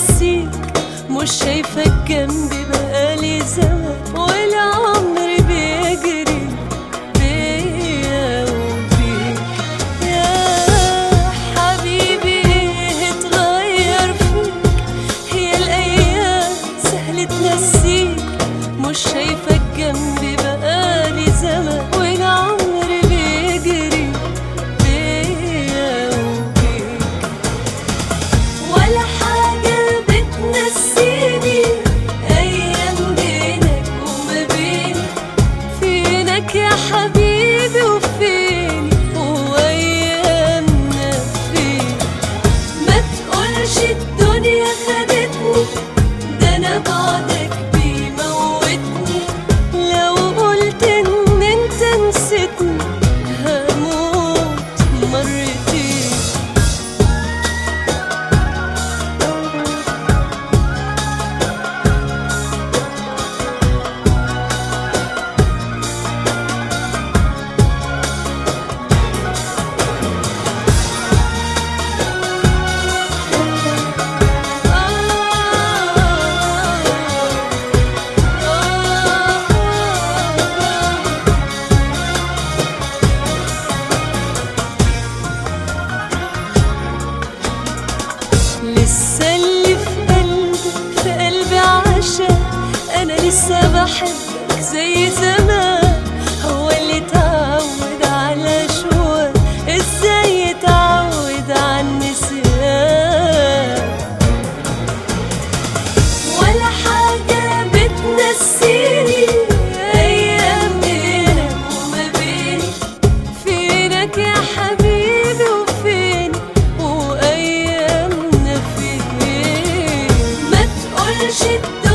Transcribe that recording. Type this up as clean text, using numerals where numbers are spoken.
نسيك، مش شايفك جنبي بقالي زمان، والعمر بيجري بيا وبيك. يا حبيبي ايه اتغير فيك؟ هي الأيام سهل تنسيك، مش شايفك جنبي بقالي زمان، والعمر بيجري بيا وبيك. ولا حاجة بتنسيني أيام بينك وما بيني، فينك يا حبيبي وفيني وأيامنا فين. ما تقولش الدنيا خدتني، ده أنا بعدك بيموتني، لو قلت إن أنت نسيتني هموت مرتين. لسه اللي في قلبي عشان انا لسه بحبك زي زمان، هو اللي اتعود على شوق ازاي يتعود على النسيان. ولا حاجة بتنسيني ايام بينك وما بيني، فينك يا حبيبي وفيني وأيامنا فين. ما تقولش